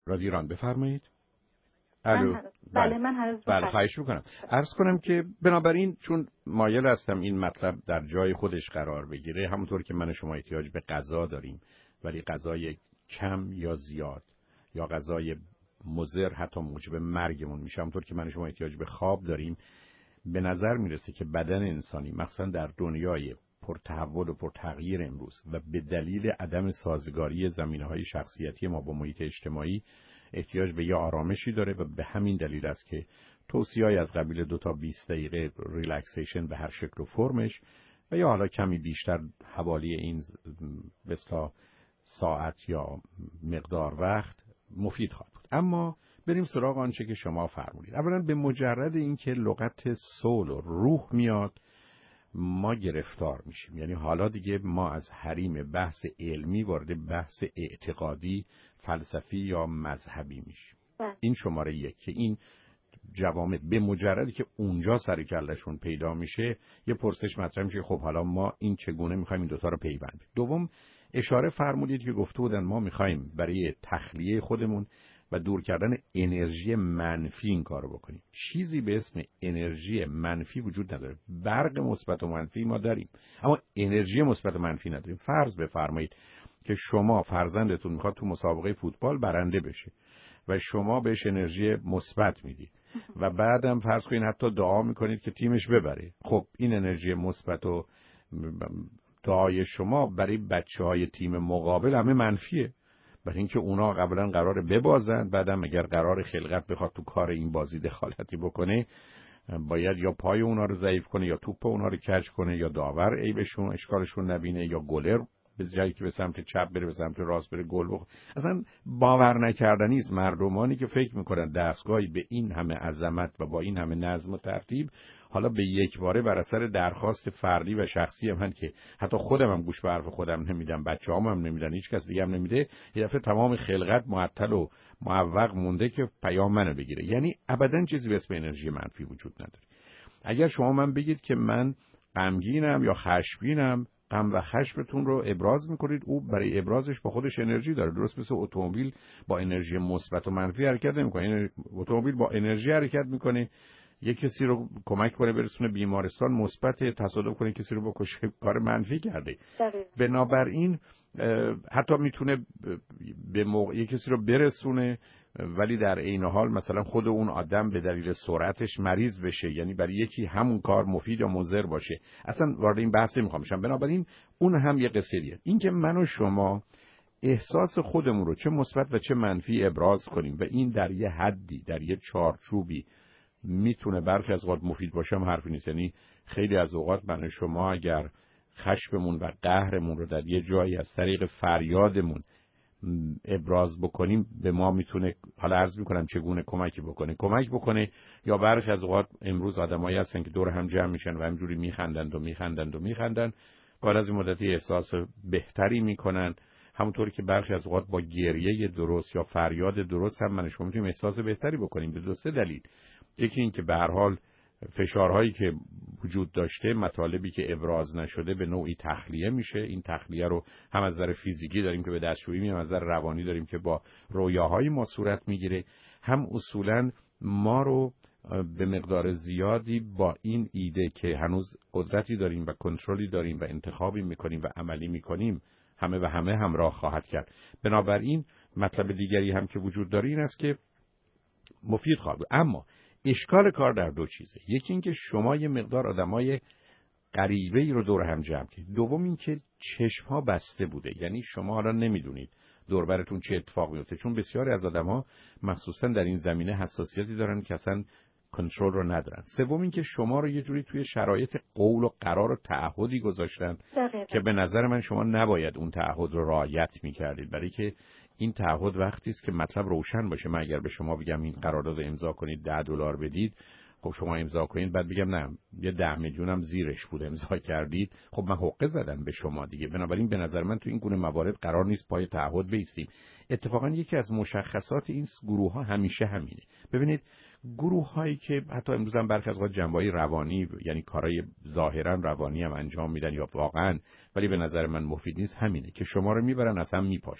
رادیو ایران بفرمایید. الو. من هنوز بله خواهش میکنم. عرض کنم که بنابراین چون مایل هستم این مطلب در جای خودش قرار بگیره، همونطور که من و شما احتیاج به غذا داریم ولی غذای کم یا زیاد یا غذای مضر حتی موجب مرگمون میشه، همونطور که من و شما احتیاج به خواب داریم، به نظر میرسه که بدن انسانی مثلا در دنیای پرتحول و پرتغییر امروز و به دلیل عدم سازگاری زمینه‌های شخصیتی ما با محیط اجتماعی احتیاج به یه آرامشی داره و به همین دلیل است که توصیه‌ای از قبیل 2 تا 20 دقیقه ریلکسیشن به هر شکل و فرمش و یا حالا کمی بیشتر حوالی این بسیار ساعت یا مقدار وقت مفید خواهد بود. اما بریم سراغ آنچه که شما فرمودید. اولا به مجرد اینکه لغت سول و روح میاد ما گرفتار میشیم، یعنی حالا دیگه ما از حریم بحث علمی وارد بحث اعتقادی، فلسفی یا مذهبی میشیم. این شماره 1 که این جوامع به مجردی که اونجا سر کلهشون پیدا میشه یه پرسش مطرح میشه، خب حالا ما این چگونه میخوایم این دوتا رو پیوند بدیم. دوم اشاره فرمودید که گفته بودن ما میخوایم برای تخلیه خودمون و دور کردن انرژی منفی این کارو بکنیم. چیزی به اسم انرژی منفی وجود نداره. برق مثبت و منفی ما داریم اما انرژی مثبت و منفی نداریم. فرض بفرمایید که شما فرزندتون میخواد تو مسابقه فوتبال برنده بشه و شما بهش انرژی مثبت میدید و بعدم فرض کنید حتی دعا میکنید که تیمش ببره. خب این انرژی مثبت و دعای شما برای بچهای تیم مقابل همه منفیه، برای اینکه اونا قبلا قراره ببازن، بعدم اگر قرار خلقت بخواد تو کار این بازی دخالتی بکنه باید یا پای اونا رو ضعیف کنه یا توپ اونا رو کج کنه یا داور عیبشون اشکالشون نبینه یا گلر به جایی که به سمت چپ بره به سمت راست بره گل بخوره. اصلا باور نکردنی است مردمانی که فکر میکنن دستگاهی به این همه عظمت و با این همه نظم و ترتیب حالا به یک باره بر اثر درخواست فردی و شخصی من که حتی خودم هم گوش به حرف خودم نمیدم، بچه‌هام هم نمیدن، هیچ کس دیگه هم نمیده، یه دفعه تمام خلقت معطل و معوق مونده که پیام منو بگیره. یعنی ابداً چیزی به اسم انرژی منفی وجود نداره. اگر شما من بگید که من غمگینم یا خشمگینم، غم و خشمتون رو ابراز میکنید، او برای ابرازش با خودش انرژی داره. درست مثل اتومبیل با انرژی مثبت و منفی حرکت نمیکنه. یعنی اتومبیل با انرژی حرکت میکنه، یک کسی رو کمک کنه برسونه بیمارستان مثبت، تصادف کنه کسی رو بکشه کار منفی کرده. بنابراین حتی میتونه به موقع یک کسی رو برسونه ولی در عین حال مثلا خود اون آدم به دلیل سرعتش مریض بشه، یعنی برای یکی همون کار مفید یا مضر باشه. اصلا وارد این بحث نمیخوام بشم. بنابراین اون هم یه قصه دیگه. این که من و شما احساس خودمون رو چه مثبت و چه منفی ابراز کنیم و این در یه حدی، در یه چارچوبی میتونه برخی از اوقات مفید باشه هم حرفی نیست. یعنی خیلی از اوقات من و شما اگر خشممون و قهرمون رو در یه جایی از طریق فریادمون ابراز بکنیم به ما میتونه، حالا عرض میکنم چگونه کمک بکنه یا برخی از اوقات امروز آدمایی هستن که دور هم جمع میشن و همجوری میخندند بعد از این مدتی احساس بهتری میکنن، همونطور که برخی از اوقات با گریه درست یا فریاد درست هم من شما میتونیم احساس بهتری بکنیم. به 2 دلیل. یکی این که به هر حال فشارهایی که وجود داشته، مطالبی که ابراز نشده به نوعی تخلیه میشه. این تخلیه رو هم از نظر فیزیکی داریم که به دستشویی میام، از نظر روانی داریم که با رویاهای ما صورت میگیره. هم اصولاً ما رو به مقدار زیادی با این ایده که هنوز قدرتی داریم و کنترلی داریم و انتخابی میکنیم و عملی میکنیم همه همراه خواهد کرد. بنابراین مطلب دیگری هم که وجود داره این است که مفید خواهد بود. اما اشکال کار در 2 چیزه. یکی این که شما یه مقدار آدمای غریبه‌ای رو دور هم جمع کردید. دوم این که چشم‌ها بسته بوده، یعنی شما حالا نمیدونید دور براتون چه اتفاق میفته، چون بسیاری از آدم‌ها مخصوصا در این زمینه حساسیتی دارن که اصلا کنترل رو ندارن. سوم این که شما رو یه جوری توی شرایط قول و قرار و تعهدی گذاشتن که به نظر من شما نباید اون تعهد رو رعایت می‌کردید، برای که این تعهد وقتی است که مطلب روشن باشه. من اگر به شما بگم این قرارداد رو امضا کنید $10 بدید، خب شما امضا کنید، بعد بگم نه یه 10 میلیونم زیرش بود امضا کردید، خب من حقه زدم به شما دیگه. بنابراین به نظر من تو این گونه موارد قرار نیست پای تعهد بایستیم. اتفاقا یکی از مشخصات این گروه‌ها همیشه همینه. ببینید گروه‌هایی که حتی امروز هم برخی از اوقات جنبه‌های روانی، یعنی کارهای ظاهرا روانی هم انجام میدن یا واقعا ولی به نظر من مفید نیست، همینه که شما رو میبرن اصلا میپاشن.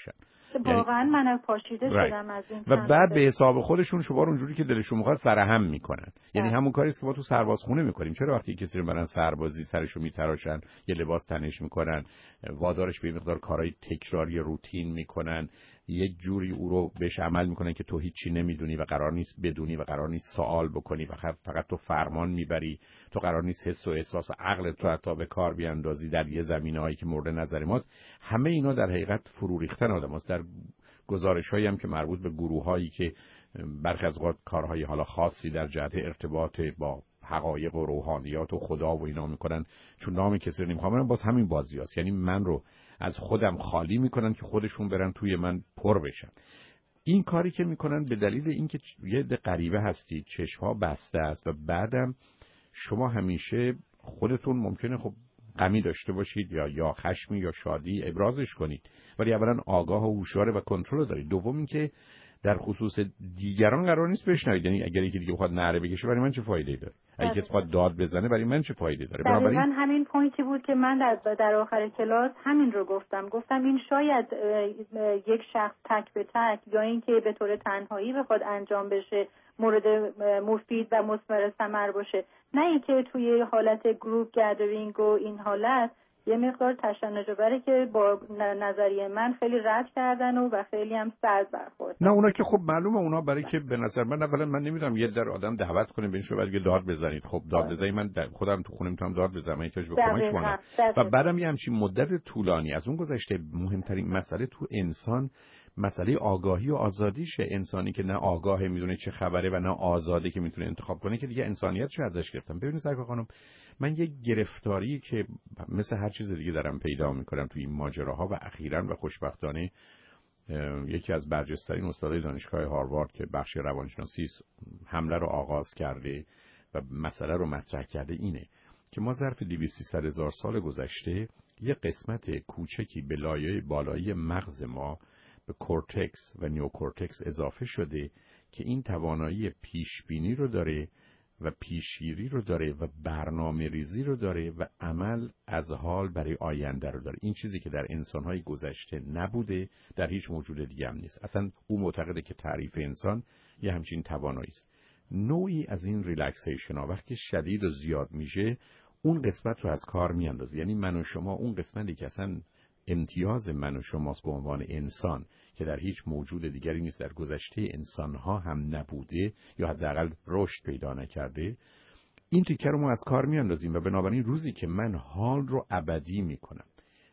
واقعا من پاشیده شدم از این و بعد به حساب خودشون شما رو اونجوری که دلشون میخواد سرهم میکنن. یعنی همون کاری است که ما تو سربازخونه میکنیم. چرا وقتی کسی رو برن سربازی سرشو میتراشن، یه لباس تنش میکنن، وادارش به مقدار کارهای تکراری روتین میکنن، یک جوری او رو بهش عمل میکنن که تو هیچی نمیدونی و قرار نیست بدونی و قرار نیست سوال بکنی و فقط تو فرمان میبری، تو قرار نیست حس و احساس و عقلت تو حتی به کار بیاندازی در یه زمینه‌ای که مورد نظر ماست. همه اینا در حقیقت فرو ریختن آدماست. در گزارش‌هایی هم که مربوط به گروه‌هایی که برخی از اوقات کارهای حالا خاصی در جهت ارتباط با حقایق و روحانیات و خدا و اینا میکنن، چون نام کسی رو نمیخوام، باز همین بازیاست. یعنی من رو از خودم خالی میکنن که خودشون برن توی من پر بشن. این کاری که میکنن به دلیل اینکه یه عده غریبه هستید، چشم‌ها بسته است و بعدم شما همیشه خودتون ممکنه خب غمی داشته باشید یا خشمی یا شادی ابرازش کنید، ولی اولا آگاه و هوشیار و کنترل دارید. دوم اینکه در خصوص دیگران قرار نیست بشنوید. یعنی اگر یکی دیگه بخواد نعره بکشه برای من چه فایده‌ای داره؟ اگه کسی بخواد داد بزنه برای من چه فایده داره؟ بنابراین همین پوینتی بود که من در آخر کلاس همین رو گفتم این شاید یک شخص تک به تک یا اینکه به طور تنهایی بخواد انجام بشه مورد مفید و مثمر ثمر باشه، نه اینکه توی حالت گروپ گدرینگ و این حالت یه مقدار تشنج‌آوره که با نظریه من خیلی رد کردن و خیلی هم سرد برخورد. نه اونا که خب معلومه، اونا برای که به نظر من اولا من نمیدونم یه در آدم دعوت کنه ببین شو بعد داد بزنید. خب داد بزنید من خودم تو خونه میتونم داد بزنم، احتیاج به کمک شما. و بعدم یه همچین مدت طولانی از اون گذشته مهمترین مسئله تو انسان مسئله آگاهی و آزادیشه. انسانی که نه آگاهه میدونه چه خبره و نه آزاده که میتونه انتخاب کنه که دیگه انسانیتش ازش گرفتم. ببینید سرکار خانم، من یک گرفتاری که مثل هر چیز دیگه دارم پیدا میکنم توی این ماجراها و اخیراً و خوشبختانه یکی از برجسته‌ترین استادای دانشگاه هاروارد که بخش روانشناسی حمله رو آغاز کرده و مسئله رو مطرح کرده اینه که ما ظرف 200-300 هزار سال گذشته یه قسمت کوچکی به لایه بالایی مغز ما به کورتکس و نیوکورتکس اضافه شده که این توانایی پیشبینی رو داره و پیشگیری رو داره و برنامه ریزی رو داره و عمل از حال برای آینده رو داره. این چیزی که در انسان‌های گذشته نبوده در هیچ موجود دیگه هم نیست. اصلا او معتقده که تعریف انسان یه همچین توانایی است. نوعی از این ریلکسیشن ها وقتی شدید و زیاد میشه اون قسمت رو از کار میاندازه. یعنی من و شما اون قسمتی که اصلا امتیاز من و شماست به عنوان انسان که در هیچ موجود دیگری نیست، در گذشته انسان‌ها هم نبوده یا حداقل رشد پیدا نکرده، این تیکه رو ما از کار میاندازیم و بنابراین روزی که من حال رو ابدی میکنم،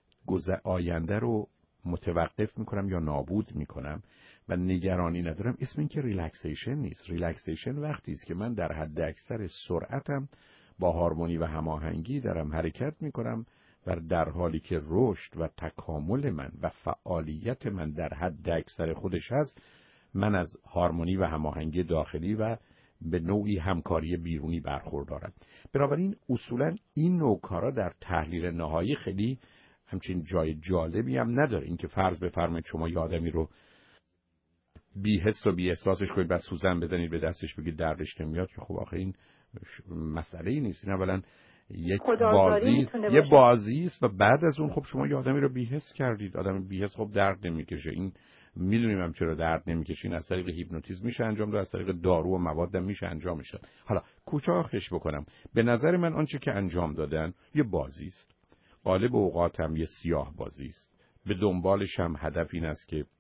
آینده رو متوقف میکنم یا نابود میکنم و نگرانی ندارم، اسم این که ریلکسیشن نیست. ریلکسیشن وقتی است که من در حد اکثر سرعتم با هارمونی و هماهنگی دارم حرکت میکنم و در حالی که رشد و تکامل من و فعالیت من در حد اکثر خودش هست، من از هارمونی و هماهنگی داخلی و به نوعی همکاری بیرونی برخوردارم. بنابراین اصولا این نوع کارا در تحلیل نهایی خیلی همچین جای جالبی هم نداره. اینکه فرض بفرمایید شما یه آدمی رو بی حس و بی احساسش کنید بعد سوزن بزنید به دستش بگید دردش نمیاد، که خب آخه این مسئله ای نیست. این اولا یک بازی است و بعد از اون خب شما یه آدمی رو بی‌حس کردید. آدم بی‌حس خب درد نمیکشه. این میدونیم هم چرا درد نمیکشه. این از طریق هیپنوتیزم میشه انجام داد، از طریق دارو و مواد هم میشه انجامش داد. حالا کوتاهش بکنم، به نظر من آنچه که انجام دادن یه بازی است. غالب اوقات هم یه سیاه بازی است. به دنبالش هم هدف این است که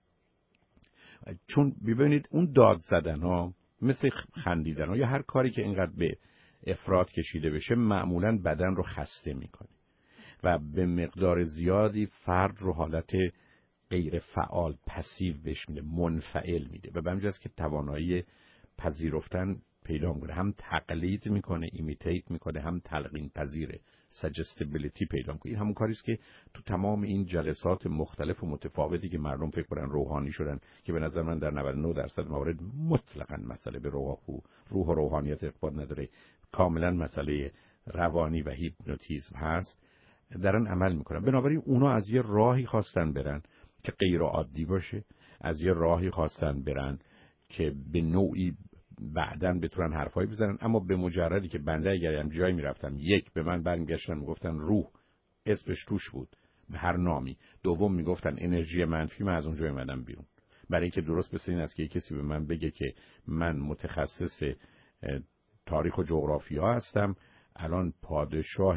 چون ببینید اون داد زدن ها مثل خندیدن ها یا هر کاری که اینقدر به افراد کشیده بشه معمولاً بدن رو خسته میکنه و به مقدار زیادی فرد رو حالت غیر فعال پسیو بهش میده، منفعل میده و به همین جاست که توانایی پذیرفتن پیدا میکنه، هم تقلید میکنه، ایمیتیت میکنه، هم تلقین پذیره، سجستیبیلیتی پیدا میکنه. این همون کاری است که تو تمام این جلسات مختلف و متفاوتی که مردم فکر کنن روحانی شدن، که به نظر من در 99% موارد مطلقاً مسئله به روح و روحانیت ارتباط نداره، کاملا مسئله روانی و هیپنوتیزم هست، دارن عمل میکنن. بنابراین اونا از یه راهی خواستن برن که غیر عادی باشه، از یه راهی خواستن برن که به نوعی بعدن بتونن حرفایی بزنن، اما به مجردی که بنده اگر هم جایی میرفتم یک به من برمیگشتن میگفتن روح اسمش توش بود، به هر نامی. دوم میگفتن انرژی منفی، من از اونجا اومدم بیرون. برای اینکه درست مثل این است که کسی به من بگه که من متخصص تاریخ و جغرافیا هستم، الان پادشاه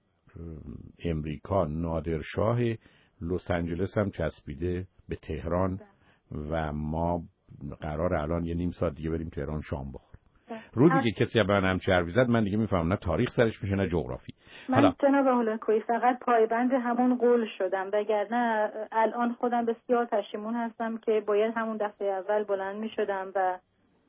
امریکا نادرشاه لس آنجلس هم چسبیده به تهران و ما قرار الان یه نیم ساعت دیگه بریم تهران شام بخوریم. روزی که کسی به من همچه حرفی زد من دیگه میفهمم نه تاریخ سرش میشه نه جغرافی. من جناب هولاکویی فقط پایبند همون قول شدم، وگرنه الان خودم بسیار پشیمون هستم که باید همون دفعه اول بلند میشدم و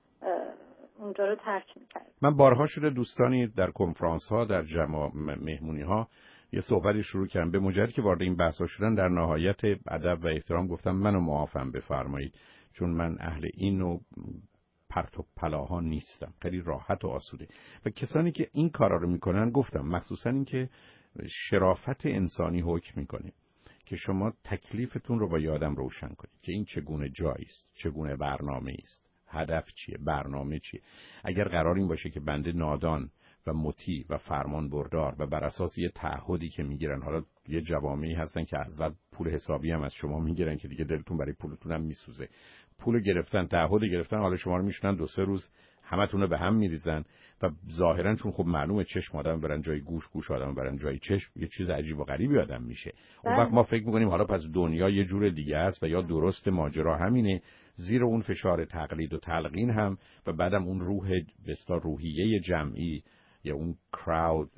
اونجا رو ترک میکردم. من بارها شده دوستانی در کنفرانس ها، در مهمونی ها یه صحبتی شروع کردم، به مجرد که وارد این بحث ها شدن در نهایت ادب و احترام گفتم منو معافم بفرمایید، چون من اهل این و پرت و پلاها نیستم، خیلی راحت و آسوده. و کسانی که این کارا رو میکنن گفتم مخصوصا این که شرافت انسانی حکم میکنه که شما تکلیفتون رو با یادم روشن کنید که این چگونه جایی است، چگونه برنامه است، هدف چیه، برنامه چیه. اگر قرار این باشه که بنده نادان و مطیع و فرمان بردار و بر اساس یه تعهدی که میگیرن، حالا یه جوامعی هستن که از بعد پول حسابی هم از شما میگیرن که دیگه دلتون برای پولتون هم میسوزه، پول گرفتن، تعهد گرفتن، حالا شما رو میشونن 2-3 روز همتون رو به هم میریزن و ظاهرا چون خب معلومه چشم آدم برن جای گوش، گوش آدم برن جای چشم، یه چیز عجیب و غریبی آدم میشه. اون وقت ما فکر میکنیم حالا پس دنیا یه جور دیگه است و یا درست ماجرا همینه، زیر اون فشار تقلید و تلقین هم و بعدم اون روحیه جمعی یا اون کراود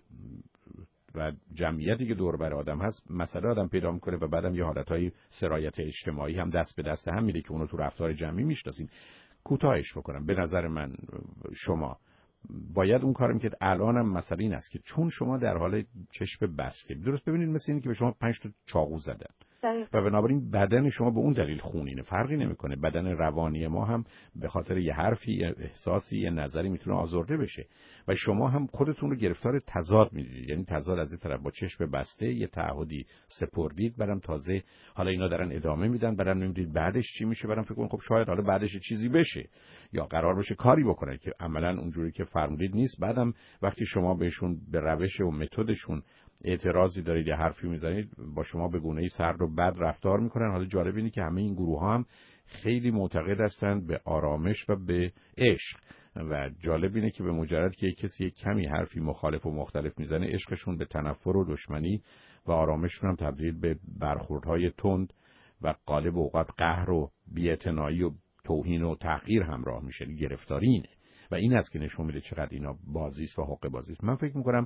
و جمعیتی که دور بر آدم هست مسئله آدم پیدا میکنه و بعدم یه حالتهای سرایت اجتماعی هم دست به دست هم میده که اونو تو رفتار جمعی میشناسیم. کوتاهش بکنم، به نظر من شما باید اون کارم که الانم مسئله این است که چون شما در حال چشم بسته، درست ببینید مثل این که به شما 5 تا چاقو زدن و بنابراین بدن شما به اون دلیل خونینه، فرقی نمیکنه. بدن روانی ما هم به خاطر یه حرفی، احساسی، یه نظری میتونه آزرده بشه و شما هم خودتون رو گرفتار تضاد میدید. یعنی تضاد از این طرف با چشم بسته یه تعهدی سپردید، برام تازه حالا اینا دارن ادامه میدن، برام نمیدید بعدش چی میشه، برام فکر کنم خب شاید حالا بعدش چیزی بشه یا قرار بشه کاری بکنه که عملاً اونجوری که فرمودید نیست. بعدم وقتی شما بهشون به روش و متدشون اعتراضی دارید یا حرفی میزنید، با شما به گونه‌ای سرد و بد رفتار میکنن. حالا جالب اینه که همه این گروه ها هم خیلی معتقد هستند به آرامش و به عشق و جالب اینه که به مجرد که کسی یک کمی حرفی مخالف و مختلف میزنه، عشقشون به تنفر و دشمنی و آرامششون هم تبدیل به برخوردهای تند و غالب اوقات قهر و بی‌اعتنایی و توهین و تحقیر همراه میشه. گرفتاری اینه و این است که نشون میده چقدر اینا بازیست و حق بازیست. من فکر میکنم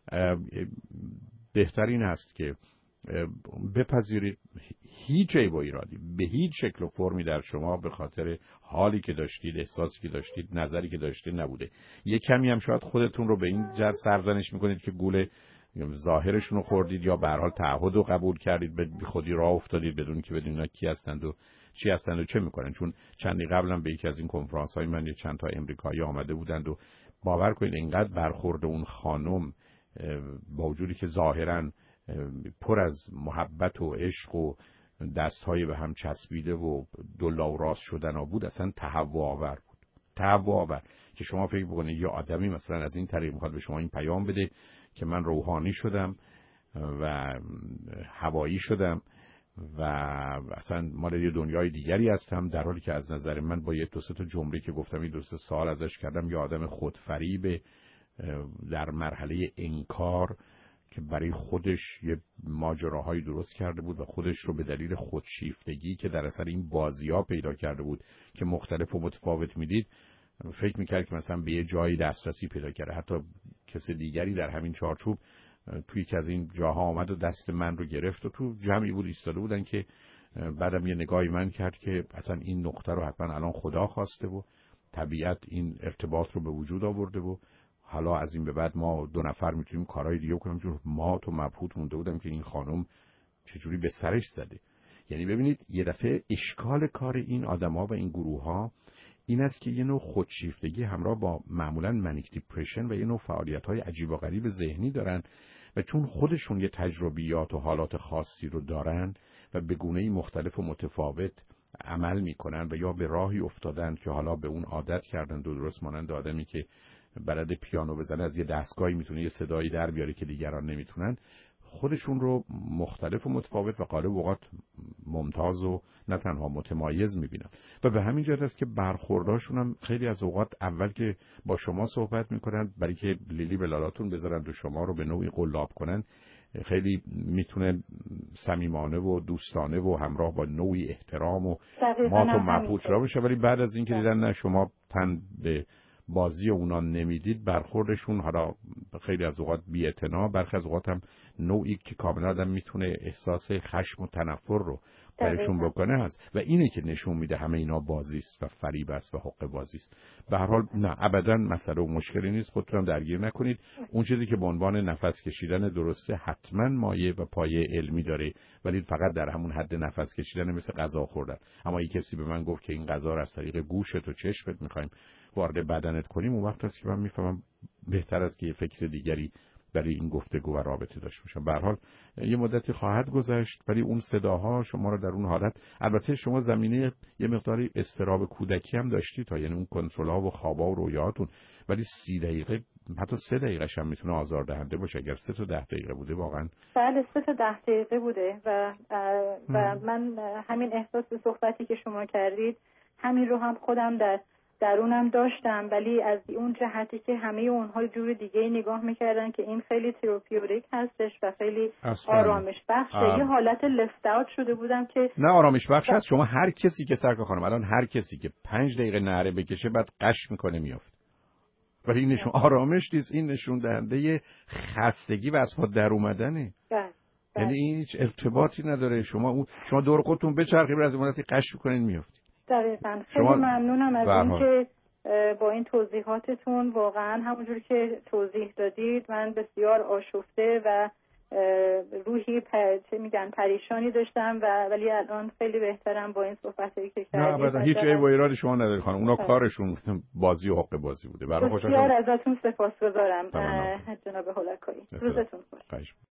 بهترین هست که بپذیرید هیچ عیب و ایرادی به هیچ شکل و فرمی در شما به خاطر حالی که داشتید، احساسی که داشتید، نظری که داشتید نبوده. یه کمی هم شاید خودتون رو به این جهت سرزنش میکنید که گول ظاهرشون رو خوردید یا به هر حال تعهد رو قبول کردید، به خودی راه افتادید بدون که بدونید اینا کی هستند و چی هستند و چه میکنن. چون چندی قبلا به یکی از این کنفرانس های من چند تا امریکایی آمده بودند و باور کنید اینقدر برخورد اون خانم با وجودی که ظاهراً پر از محبت و عشق و دستهای به هم چسبیده و دولا و راست شدن ها بود، اصلا تهوع آور که شما فکر بکنید یه آدمی مثلا از این طریق میخواد به شما این پیام بده که من روحانی شدم و هوایی شدم و اصلا مال یه دنیای دیگری هستم، در حالی که از نظر من با یه 2-3 تا جمله که گفتم این 2-3 سال ازش کردم، یه آدم خودفریب در مرحله انکار که برای خودش یه ماجراهایی درست کرده بود و خودش رو به دلیل خودشیفتگی که در اثر این بازی‌ها پیدا کرده بود که مختلف و متفاوت میدید، فکر میکرد که مثلا به یه جایی دسترسی پیدا کرده. حتی کسی دیگری در همین چارچوب توی که از این جاها آمد و دست من رو گرفت و تو جمعی بود ایستاده بودن که بعدم یه نگاهی من کرد که اصلا این نقطه رو حتما الان خدا خواسته و طبیعت این ارتباط رو به وجود آورده و حالا از این به بعد ما 2 نفر میتونیم کارهای دیگه کنیم. چون ما تو مبهوت مونده بودم که این خانم چجوری به سرش زده. یعنی ببینید یه دفعه اشکال کار این آدما و این گروه ها این است که یه نوع خودشیفتگی همراه با معمولا منیک دیپرشن و یه نوع فعالیت‌های عجیب و غریب ذهنی دارن و چون خودشون یه تجربیات و حالات خاصی رو دارن و به گونه‌ای مختلف و متفاوت عمل میکنن و یا به راهی افتادن که حالا به اون عادت کردن، درست مانند آدمی که بلد پیانو بزنه از یه دستگاهی میتونه یه صدایی در بیاره که دیگران نمیتونن. خودشون رو مختلف و متفاوت و غالب اوقات ممتاز و نه تنها متمایز میبینن و به همین جهت است که برخورداشون هم خیلی از اوقات اول که با شما صحبت میکنن برای که لیلی به لالاتون بذارن و شما رو به نوعی قلاب کنن خیلی میتونه صمیمانه و دوستانه و همراه با نوعی احترام و مات و مبهوت را بشه، ولی بعد از اینکه دیدن نه شما تن به بازی اونا نمیدید برخوردشون حالا خیلی از اوقات بی‌اعتنا، برخی از اوقات هم نوعی که کاملا آدم میتونه احساس خشم و تنفر رو درشون بکنه هست و اینه که نشون میده همه اینا بازی است و فریب است و حق بازی است. به هر حال نه ابدا مسئله و مشکلی نیست، خودتون درگیر نکنید. اون چیزی که به عنوان نفس کشیدن درسته حتما مایه و پایه علمی داره، ولی فقط در همون حد نفس کشیدن مثل غذا خوردن. اما یک کسی به من گفت که این غذا رو از طریق گوشت و چشمت می‌خوایم وارد بدنت کنیم، اون وقت است که من میفهمم بهتر است که یه فکر دیگری برای این گفتگو و رابطه داشته باشم. به هر حال یه مدتی خواهد گذشت، ولی اون صداها شما رو در اون حالت، البته شما زمینه یه مقداری اضطراب کودکی هم داشتی تا یعنی اون کنترل‌ها و خوابا و رویاهاتون، ولی 30 دقیقه حتی 3 دقیقه‌ش هم میتونه آزاردهنده باشه. اگر 3 تا 10 دقیقه بوده واقعا بله 3 تا 10 دقیقه بوده و من همین احساس به صحبتی که شما کردید همین رو هم خودم درونم داشتم، ولی از اون جهتی که همه اونها جور دیگه نگاه میکردن که این خیلی تراپیوتیک هستش و خیلی آرامش بخشه. یه حالت لفت اوت شده بودم که نه آرامش بخش هست. شما هر کسی که سرکار خانم الان هر کسی که 5 دقیقه نعره بکشه بعد قش میکنه میافت، ولی این نشون آرامش نیست، این نشون دهنده خستگی و از پا در اومدنه. یعنی این هیچ ارتباطی نداره. شما دور خودتون بچرخید از مدتی قش میکنین میافتید. دقیقاً. خیلی ممنونم از اینکه با این توضیحاتتون واقعا همونجوری که توضیح دادید من بسیار آشفته و روحی پریشانی داشتم ولی الان خیلی بهترم با این صحبتایی که کردید. نه البته هیچ عیب و ایرادی شما نداره خانم، اونا کارشون بازی و حق بازی بوده. برای خوشحالم. بسیار ازتون سپاسگزارم جناب هولکایی. روزتون خوش.